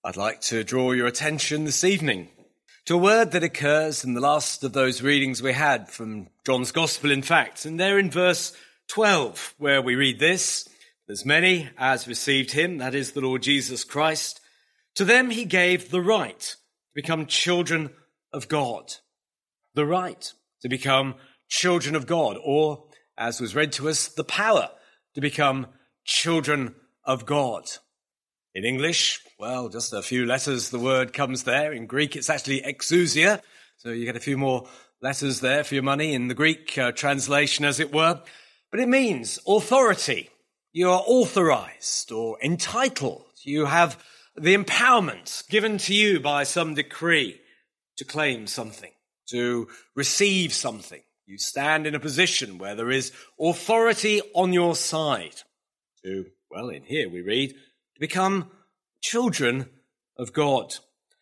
I'd like to draw your attention this evening to a word that occurs in the last of those readings we had from John's Gospel, in fact, and there in verse 12, where we read this: "As many as received him, that is the Lord Jesus Christ, to them he gave the right to become children of God." The right to become children of God, or, as was read to us, the power to become children of God. In English, well, just a few letters, the word comes there. In Greek, it's actually exousia, so you get a few more letters there for your money in the Greek translation, as it were. But it means authority. You are authorized or entitled. You have the empowerment given to you by some decree to claim something, to receive something. You stand in a position where there is authority on your side to, well, in here we read, to become children of God.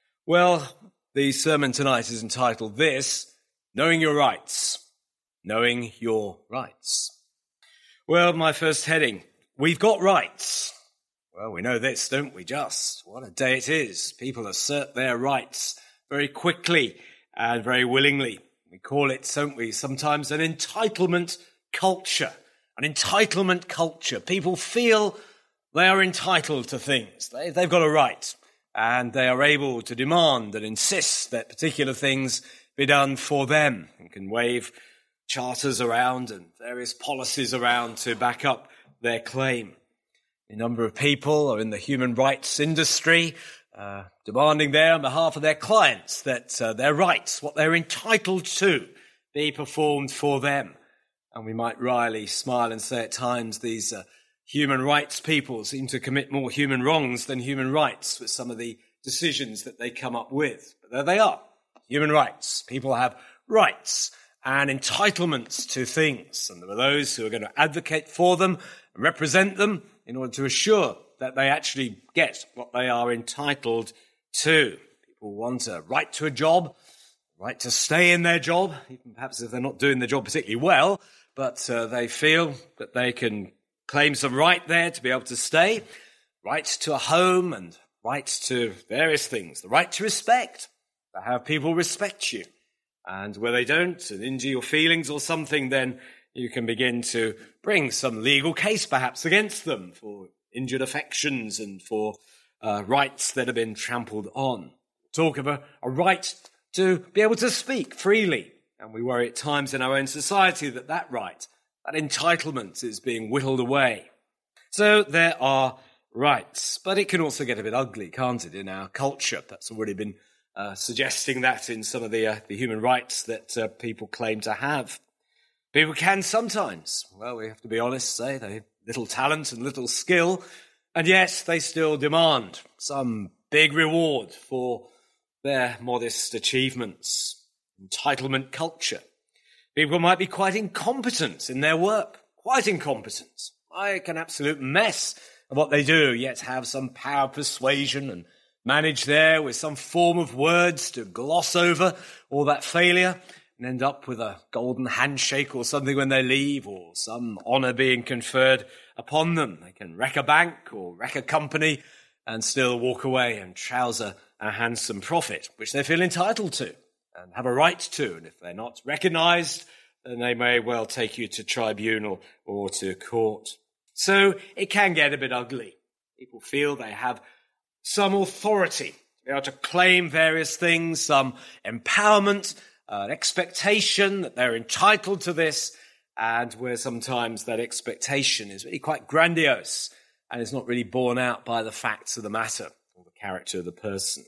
Well, the sermon tonight is entitled this: Knowing Your Rights. Knowing Your Rights. Well, my first heading, we've got rights. Well, we know this, don't we, just? What a day it is. People assert their rights very quickly and very willingly. We call it, don't we, sometimes an entitlement culture. An entitlement culture. People feel they are entitled to things. They've got a right, and they are able to demand and insist that particular things be done for them, and can wave charters around and various policies around to back up their claim. A number of people are in the human rights industry, demanding there on behalf of their clients that their rights, what they're entitled to, be performed for them. And we might wryly smile and say at times these human rights people seem to commit more human wrongs than human rights with some of the decisions that they come up with. But there they are, human rights. People have rights and entitlements to things, and there are those who are going to advocate for them and represent them in order to assure that they actually get what they are entitled to. People want a right to a job, right to stay in their job, even perhaps if they're not doing the job particularly well, but they feel that they can claim some right there to be able to stay, right to a home and right to various things, the right to respect, to have people respect you. And where they don't and injure your feelings or something, then you can begin to bring some legal case perhaps against them for injured affections and for rights that have been trampled on. Talk of a right to be able to speak freely. And we worry at times in our own society that right, that entitlement, is being whittled away. So there are rights, but it can also get a bit ugly, can't it, in our culture? That's already been suggesting that in some of the human rights that people claim to have. People can sometimes, well, we have to be honest, say they have little talent and little skill, and yet they still demand some big reward for their modest achievements. Entitlement culture. People might be quite incompetent in their work, quite incompetent, like an absolute mess of what they do, yet have some power of persuasion and manage there with some form of words to gloss over all that failure and end up with a golden handshake or something when they leave, or some honour being conferred upon them. They can wreck a bank or wreck a company and still walk away and trouser a handsome profit, which they feel entitled to and have a right to. And if they're not recognised, then they may well take you to tribunal or to court. So it can get a bit ugly. People feel they have some authority. They are to claim various things, some empowerment, an expectation that they're entitled to this, and where sometimes that expectation is really quite grandiose and is not really borne out by the facts of the matter or the character of the person.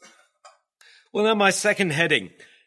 Well, now my second heading,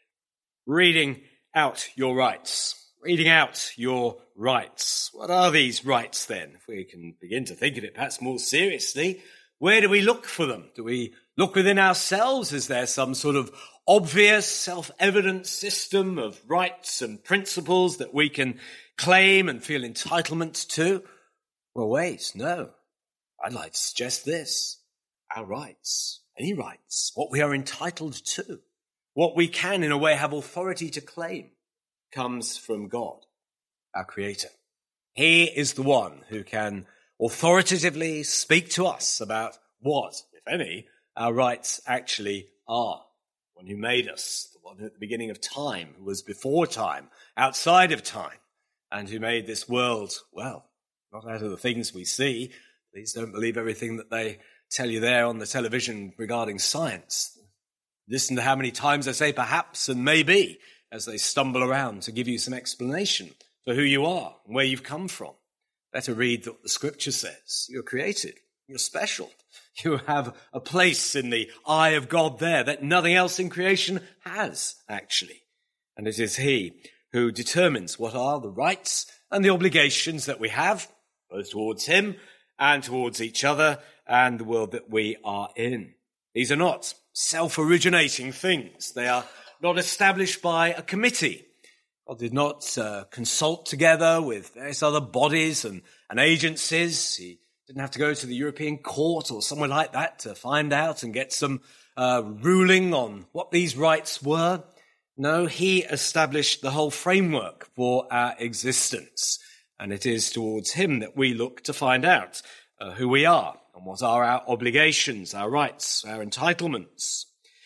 reading out your rights. Reading out your rights. What are these rights then? If we can begin to think of it perhaps more seriously, where do we look for them? Do we look within ourselves? Is there some sort of obvious, self-evident system of rights and principles that we can claim and feel entitlement to? Well, wait, no. I'd like to suggest this. Our rights, any rights, what we are entitled to, what we can in a way have authority to claim, comes from God, our Creator. He is the one who can authoritatively speak to us about what, if any, our rights actually are. The one who made us, the one who at the beginning of time, who was before time, outside of time, and who made this world, well, not out of the things we see. Please don't believe everything that they tell you there on the television regarding science. Listen to how many times they say perhaps and maybe as they stumble around to give you some explanation for who you are and where you've come from. Better read what the scripture says. You're created. You're special. You have a place in the eye of God there that nothing else in creation has, actually. And it is he who determines what are the rights and the obligations that we have, both towards him and towards each other and the world that we are in. These are not self-originating things. They are not established by a committee. God did not consult together with various other bodies and agencies. He didn't have to go to the European Court or somewhere like that to find out and get some ruling on what these rights were. No, he established the whole framework for our existence. And it is towards him that we look to find out who we are and what are our obligations, our rights, our entitlements.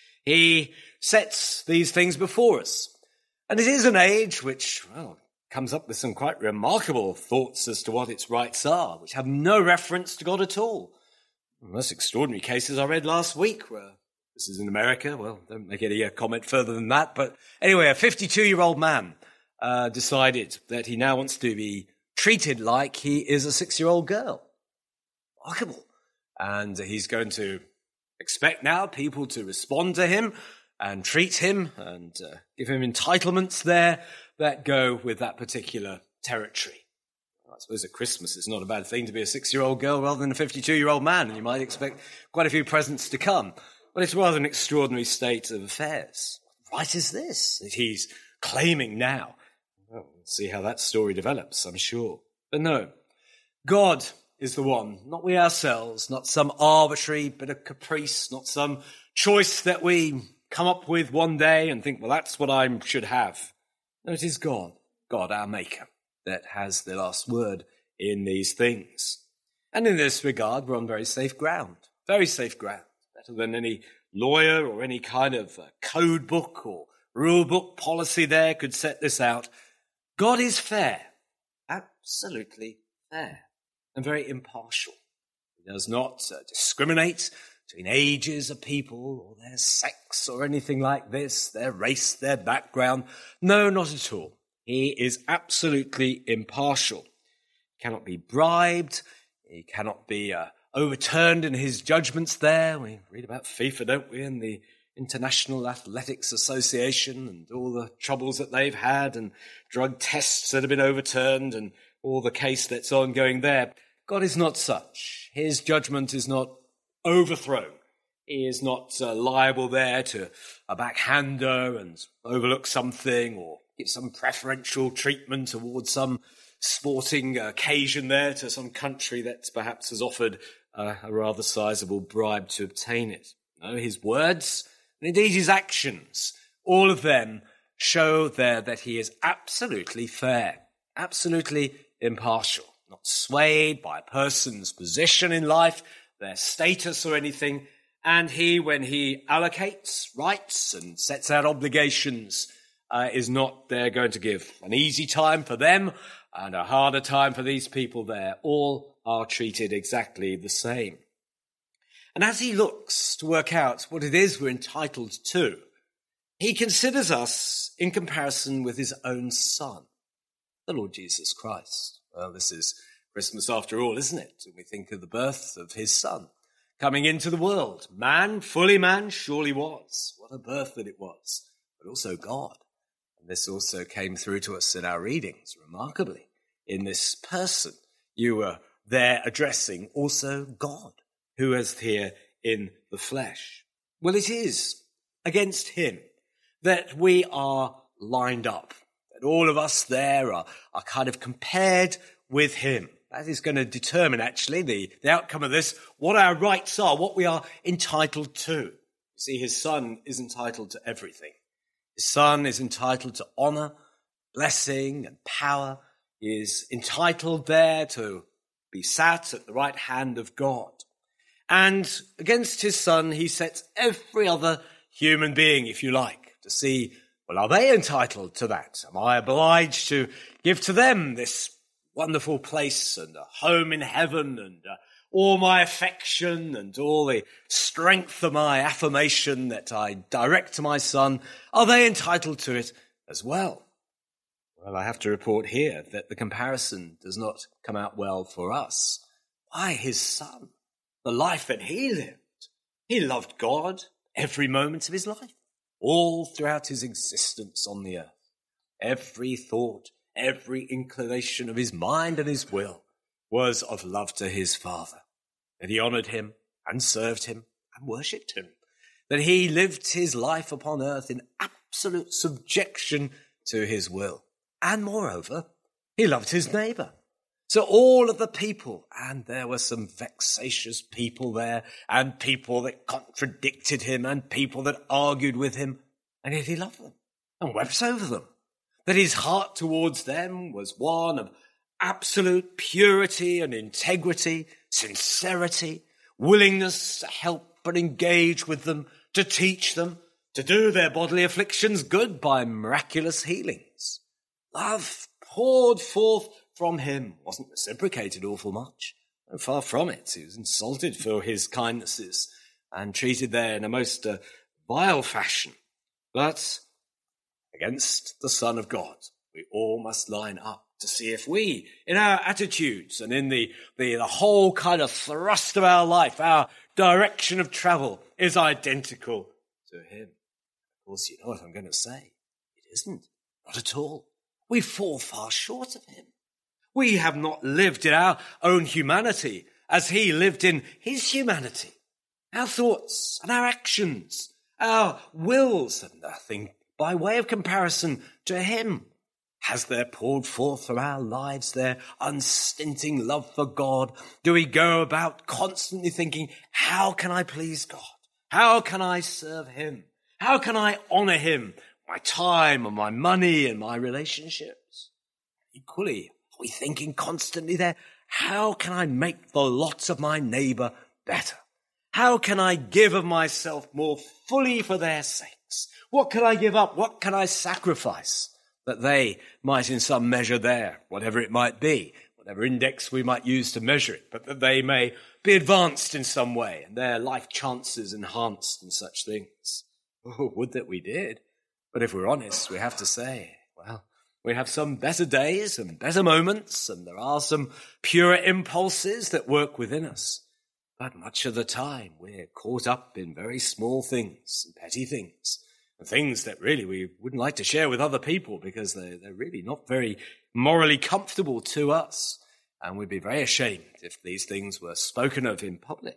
He sets these things before us. And it is an age which, well, comes up with some quite remarkable thoughts as to what its rights are, which have no reference to God at all. The most extraordinary cases I read last week were, this is in America, well, don't make any comment further than that, but anyway, a 52-year-old man decided that he now wants to be treated like he is a 6-year-old girl. Remarkable. And he's going to expect now people to respond to him and treat him and give him entitlements there that go with that particular territory. I suppose at Christmas it's not a bad thing to be a 6-year-old girl rather than a 52-year-old man, and you might expect quite a few presents to come. But it's rather an extraordinary state of affairs. What right is this that he's claiming now? Well, we'll see how that story develops, I'm sure. But no, God is the one, not we ourselves, not some arbitrary bit of caprice, not some choice that we come up with one day and think, well, that's what I should have. No, it is God, God our Maker, that has the last word in these things. And in this regard, we're on very safe ground, better than any lawyer or any kind of code book or rule book policy there could set this out. God is fair, absolutely fair, and very impartial. He does not discriminate between ages of people or their sex or anything like this, their race, their background. No, not at all. He is absolutely impartial. He cannot be bribed. He cannot be overturned in his judgments there. We read about FIFA, don't we, and the International Athletics Association and all the troubles that they've had and drug tests that have been overturned and all the case that's ongoing there. God is not such. His judgment is not overthrown. He is not liable there to a backhander and overlook something or give some preferential treatment towards some sporting occasion there to some country that perhaps has offered a rather sizable bribe to obtain it. No, his words and indeed his actions, all of them show there that he is absolutely fair, absolutely impartial, not swayed by a person's position in life, their status or anything. And he, when he allocates rights and sets out obligations, is not there going to give an easy time for them and a harder time for these people there. All are treated exactly the same. And as he looks to work out what it is we're entitled to, he considers us in comparison with his own son, the Lord Jesus Christ. Well, this is Christmas after all, isn't it? When we think of the birth of his son coming into the world. Man, fully man, surely was. What a birth that it was. But also God. And this also came through to us in our readings, remarkably. In this person, you were there addressing also God, who is here in the flesh. Well, it is against him that we are lined up, that all of us there are kind of compared with him. That is going to determine, actually, the outcome of this, what our rights are, what we are entitled to. You see, his son is entitled to everything. His son is entitled to honor, blessing, and power. He is entitled there to be sat at the right hand of God. And against his son, he sets every other human being, if you like, to see, well, are they entitled to that? Am I obliged to give to them this wonderful place and a home in heaven and all my affection and all the strength of my affirmation that I direct to my son? Are they entitled to it as well? Well, I have to report here that the comparison does not come out well for us. Why, his son, the life that he lived. He loved God every moment of his life, all throughout his existence on the earth. Every thought, every inclination of his mind and his will was of love to his Father, that he honoured him and served him and worshipped him, that he lived his life upon earth in absolute subjection to his will. And moreover, he loved his neighbour. So all of the people, and there were some vexatious people there, and people that contradicted him, and people that argued with him, and yet he loved them and wept over them. That his heart towards them was one of absolute purity and integrity, sincerity, willingness to help and engage with them, to teach them, to do their bodily afflictions good by miraculous healings. Love poured forth from him, wasn't reciprocated awful much. No, far from it. He was insulted for his kindnesses and treated there in a most vile fashion. But against the Son of God, we all must line up to see if we, in our attitudes and in the whole kind of thrust of our life, our direction of travel is identical to him. Of course, you know what I'm going to say. It isn't. Not at all. We fall far short of him. We have not lived in our own humanity as he lived in his humanity. Our thoughts and our actions, our wills are nothing by way of comparison to him. Has there poured forth from our lives their unstinting love for God? Do we go about constantly thinking, how can I please God? How can I serve him? How can I honour him? My time and my money and my relationships. Equally, are we thinking constantly there, how can I make the lot of my neighbour better? How can I give of myself more fully for their sakes? What can I give up? What can I sacrifice that they might in some measure there, whatever it might be, whatever index we might use to measure it, but that they may be advanced in some way and their life chances enhanced and such things? Oh, would that we did. But if we're honest, we have to say, well, we have some better days and better moments, and there are some pure impulses that work within us. But much of the time, we're caught up in very small things and petty things, and things that really we wouldn't like to share with other people because they're really not very morally comfortable to us. And we'd be very ashamed if these things were spoken of in public.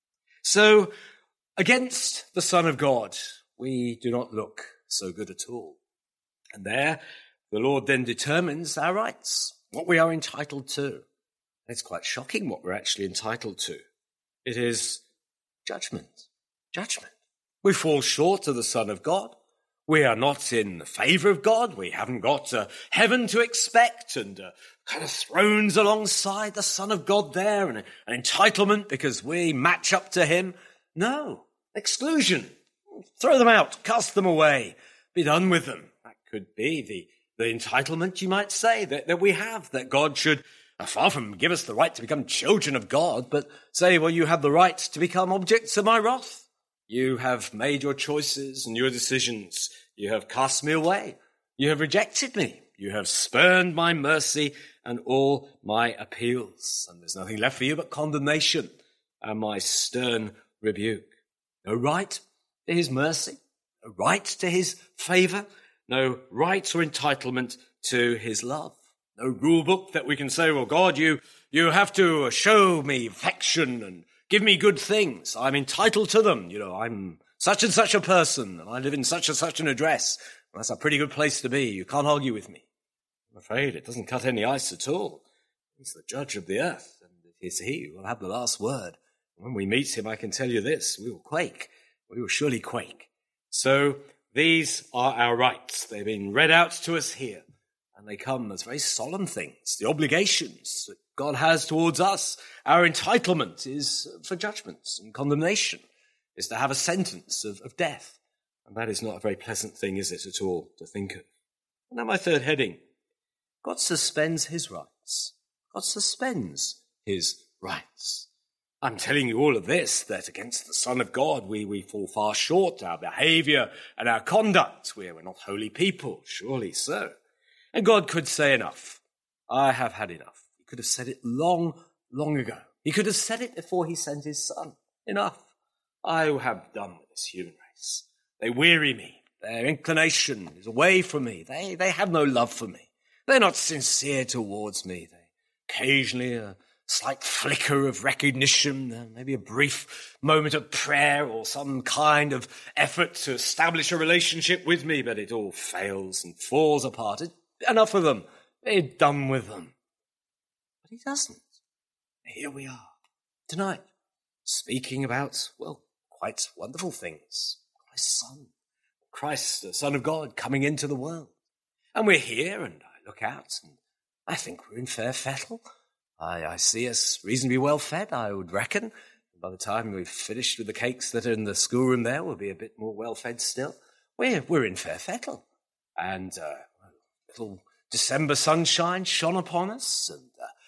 So, against the Son of God, we do not look so good at all. And there, the Lord then determines our rights, what we are entitled to. It's quite shocking what we're actually entitled to. It is judgment. Judgment. We fall short of the Son of God. We are not in the favour of God. We haven't got heaven to expect and kind of thrones alongside the Son of God there and an entitlement because we match up to him. No. Exclusion. Throw them out. Cast them away. Be done with them. That could be the entitlement, you might say, that we have, that God should, far from give us the right to become children of God, but say, well, you have the right to become objects of my wrath. You have made your choices and your decisions. You have cast me away. You have rejected me. You have spurned my mercy and all my appeals. And there's nothing left for you but condemnation and my stern rebuke. No right to his mercy, no right to his favour, no right or entitlement to his love. No rule book that we can say, well, God, you have to show me affection and give me good things. I'm entitled to them. You know, I'm such and such a person and I live in such and such an address. Well, that's a pretty good place to be. You can't argue with me. I'm afraid it doesn't cut any ice at all. He's the judge of the earth and it is he who will have the last word. When we meet him, I can tell you this, we will quake. We will surely quake. So these are our rights. They've been read out to us here. And they come as very solemn things, the obligations that God has towards us, our entitlement is for judgments and condemnation, is to have a sentence of death. And that is not a very pleasant thing, is it, at all, to think of. Now my third heading, God suspends his rights. God suspends his rights. I'm telling you all of this, that against the Son of God we fall far short, our behaviour and our conduct. We're not holy people, surely so. And God could say enough. I have had enough. He could have said it long, long ago. He could have said it before he sent his Son. Enough. I have done with this human race. They weary me. Their inclination is away from me. They have no love for me. They're not sincere towards me. They occasionally a slight flicker of recognition, maybe a brief moment of prayer or some kind of effort to establish a relationship with me, but it all fails and falls apart. Enough of them. We're done with them. But he doesn't. Here we are, tonight, speaking about, well, quite wonderful things. Christ's Son. Christ, the Son of God, coming into the world. And we're here, and I look out, and I think we're in fair fettle. I see us reasonably well fed, I would reckon. By the time we've finished with the cakes that are in the schoolroom there, we'll be a bit more well fed still. We're in fair fettle. And little December sunshine shone upon us, and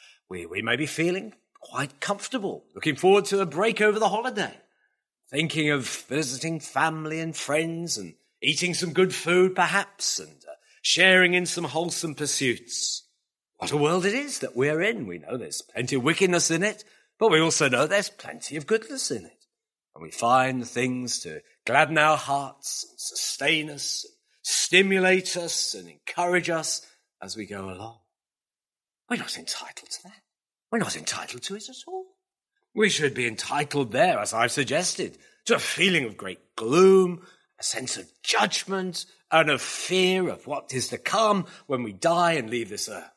we may be feeling quite comfortable, looking forward to a break over the holiday, thinking of visiting family and friends and eating some good food perhaps, and sharing in some wholesome pursuits. What a world it is that we're in. We know there's plenty of wickedness in it, but we also know there's plenty of goodness in it. And we find things to gladden our hearts and sustain us, and stimulate us and encourage us as we go along. We're not entitled to that. We're not entitled to it at all. We should be entitled there, as I've suggested, to a feeling of great gloom, a sense of judgment, and of fear of what is to come when we die and leave this earth.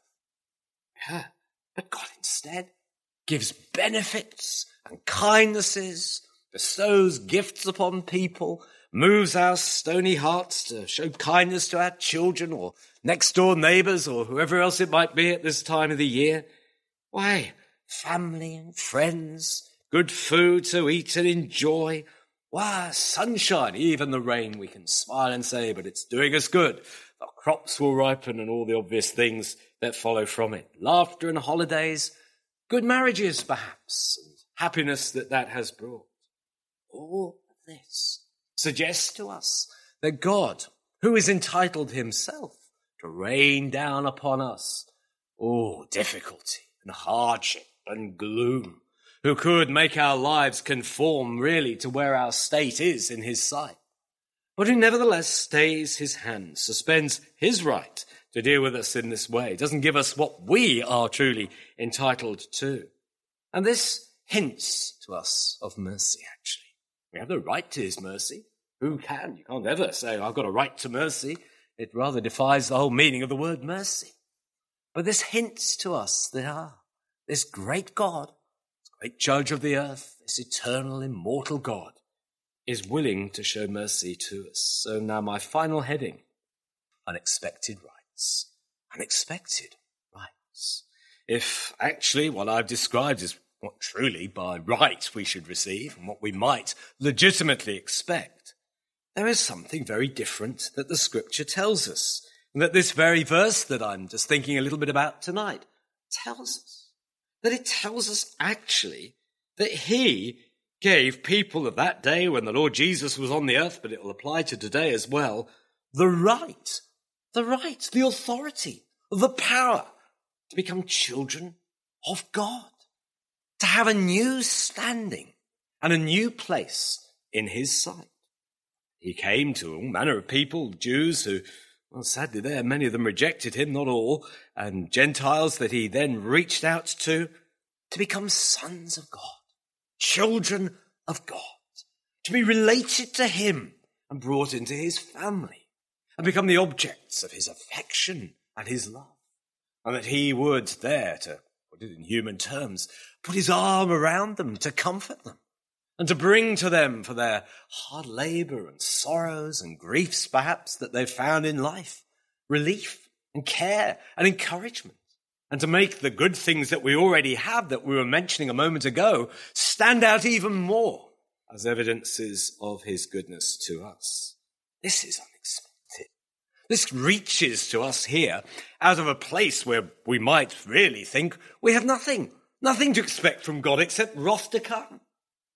Yeah, but God instead gives benefits and kindnesses, bestows gifts upon people, moves our stony hearts to show kindness to our children or next door neighbours or whoever else it might be at this time of the year. Why, family and friends, good food to eat and enjoy. Why, sunshine, even the rain, we can smile and say, but it's doing us good. The crops will ripen and all the obvious things that follow from it. Laughter and holidays, good marriages perhaps, and happiness that has brought. All of this suggests to us that God, who is entitled himself to rain down upon us, difficulty and hardship and gloom, who could make our lives conform really to where our state is in his sight, but who nevertheless stays his hand, suspends his right to deal with us in this way, doesn't give us what we are truly entitled to. And this hints to us of mercy, actually. We have the right to his mercy. Who can? You can't ever say, I've got a right to mercy. It rather defies the whole meaning of the word mercy. But this hints to us that this great God, this great judge of the earth, this eternal, immortal God, is willing to show mercy to us. So now my final heading, unexpected rights. Unexpected rights. If actually what I've described is what truly by right we should receive and what we might legitimately expect, there is something very different that the scripture tells us, and that this very verse that I'm just thinking a little bit about tonight tells us. That it tells us actually that he gave people of that day when the Lord Jesus was on the earth, but it will apply to today as well, the authority, the power to become children of God, to have a new standing and a new place in his sight. He came to all manner of people, Jews who, well, sadly there, many of them rejected him, not all, and Gentiles that he then reached out to become sons of God, children of God, to be related to him and brought into his family and become the objects of his affection and his love. And that he would there, to put it in human terms, put his arm around them to comfort them and to bring to them for their hard labour and sorrows and griefs perhaps that they've found in life, relief and care and encouragement. and to make the good things that we already have, that we were mentioning a moment ago, stand out even more as evidences of his goodness to us. This is unexpected. This reaches to us here out of a place where we might really think we have nothing to expect from God except wrath to come. And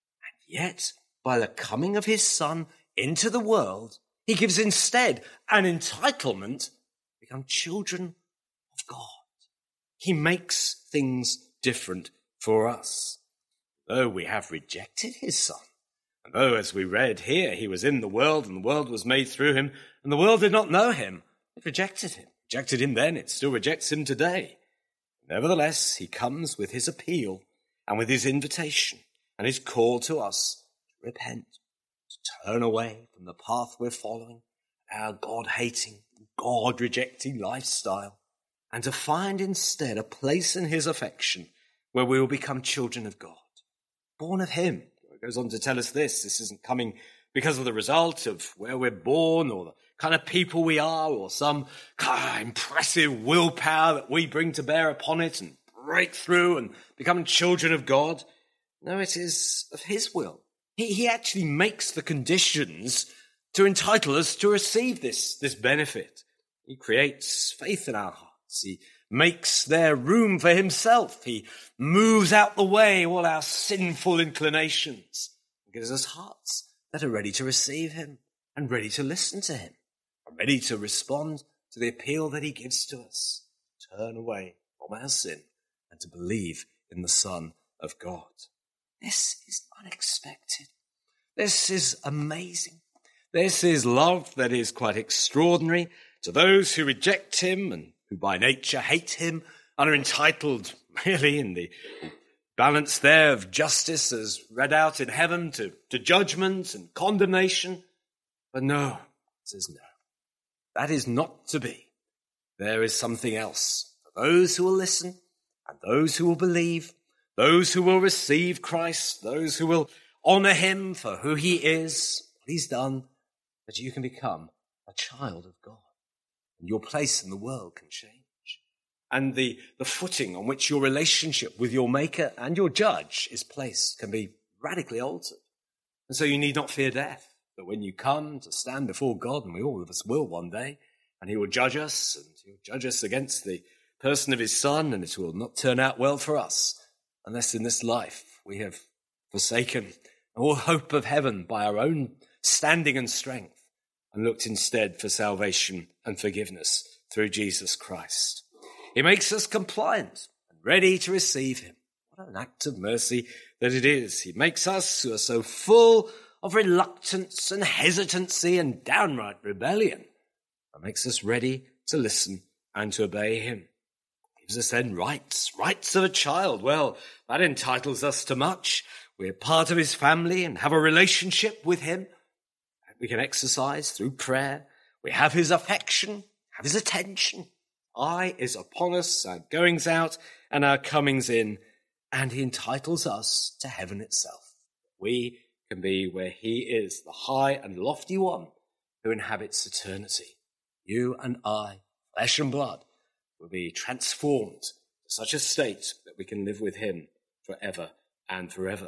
yet, by the coming of his Son into the world, he gives instead an entitlement to become children of God. He makes things different for us. Though we have rejected his Son, and though, as we read here, he was in the world and the world was made through him, and the world did not know him, it rejected him. Rejected him then, it still rejects him today. Nevertheless, he comes with his appeal and with his invitation and his call to us to repent, to turn away from the path we're following, our God-hating, God-rejecting lifestyle, and to find instead a place in his affection where we will become children of God, born of him. It goes on to tell us this isn't coming because of the result of where we're born or the kind of people we are or some kind of impressive willpower that we bring to bear upon it and break through and become children of God. No, it is of his will. He actually makes the conditions to entitle us to receive this benefit. He creates faith in our hearts. He makes there room for himself. He moves out the way all our sinful inclinations and gives us hearts that are ready to receive him and ready to listen to him and ready to respond to the appeal that he gives to us. Turn away from our sin and to believe in the Son of God. This is unexpected. This is amazing. This is love that is quite extraordinary to those who reject him and who by nature hate him and are entitled, really, in the balance there of justice as read out in heaven to judgment and condemnation. But no, it says no. That is not to be. There is something else for those who will listen and those who will believe, those who will receive Christ, those who will honor him for who he is, what he's done, that you can become a child of God. And your place in the world can change. And the footing on which your relationship with your maker and your judge is placed can be radically altered. And so you need not fear death. But when you come to stand before God, and we all of us will one day, and he will judge us, and he will judge us against the person of his Son, and it will not turn out well for us, unless in this life we have forsaken all hope of heaven by our own standing and strength, and looked instead for salvation and forgiveness through Jesus Christ. He makes us compliant and ready to receive him. What an act of mercy that it is. He makes us who are so full of reluctance and hesitancy and downright rebellion, and makes us ready to listen and to obey him. Gives us then rights of a child. Well, that entitles us to much. We're part of his family and have a relationship with him that we can exercise through prayer. We have his affection, have his attention. Eye is upon us, our goings out and our comings in, and he entitles us to heaven itself. We can be where he is, the high and lofty one who inhabits eternity. You and I, flesh and blood, will be transformed to such a state that we can live with him forever and forever.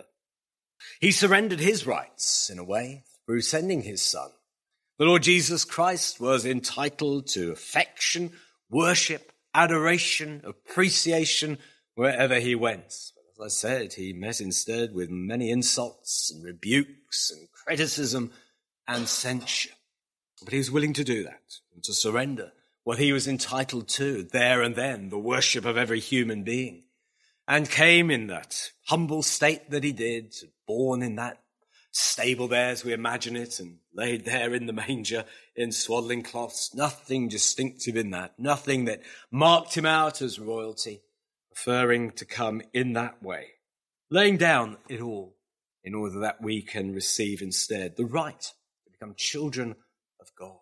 He surrendered his rights, in a way, through sending his Son. The Lord Jesus Christ was entitled to affection, worship, adoration, appreciation wherever he went. As I said, he met instead with many insults and rebukes and criticism and censure. But he was willing to do that and to surrender what he was entitled to there and then, the worship of every human being, and came in that humble state that he did, born in that stable there as we imagine it, and laid there in the manger in swaddling cloths. Nothing distinctive in that, nothing that marked him out as royalty, preferring to come in that way, laying down it all in order that we can receive instead the right to become children of God.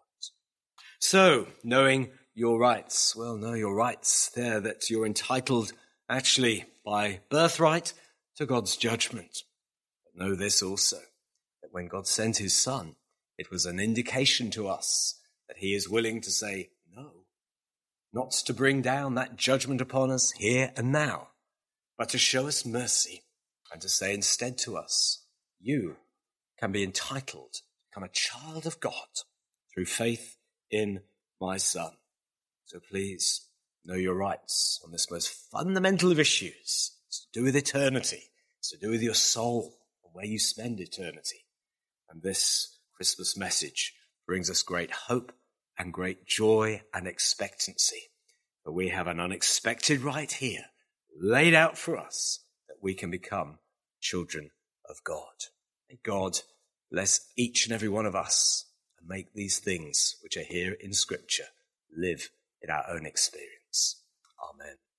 So, knowing your rights, well, know your rights there, that you're entitled actually by birthright to God's judgment. But know this also, that when God sent his Son, it was an indication to us that he is willing to say, no, not to bring down that judgment upon us here and now, but to show us mercy and to say instead to us, you can be entitled to become a child of God through faith in my Son. So please know your rights on this most fundamental of issues. It's to do with eternity. It's to do with your soul and where you spend eternity. And this Christmas message brings us great hope and great joy and expectancy. But we have an unexpected right here laid out for us that we can become children of God. May God bless each and every one of us and make these things which are here in Scripture live in our own experience. Amen.